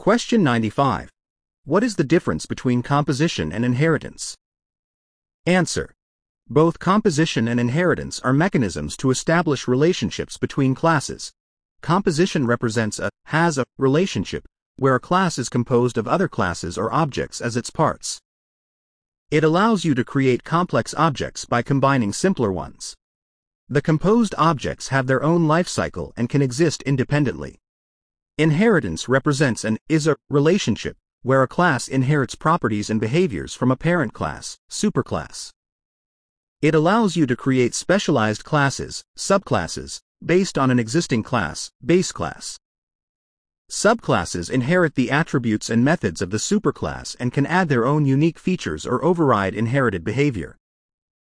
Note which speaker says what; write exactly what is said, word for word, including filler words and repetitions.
Speaker 1: Question ninety-five. What is the difference between composition and inheritance? Answer. Both composition and inheritance are mechanisms to establish relationships between classes. Composition represents a has a relationship, where a class is composed of other classes or objects as its parts. It allows you to create complex objects by combining simpler ones. The composed objects have their own life cycle and can exist independently. Inheritance represents an is a relationship, where a class inherits properties and behaviors from a parent class, superclass. It allows you to create specialized classes, subclasses, based on an existing class, base class. Subclasses inherit the attributes and methods of the superclass and can add their own unique features or override inherited behavior.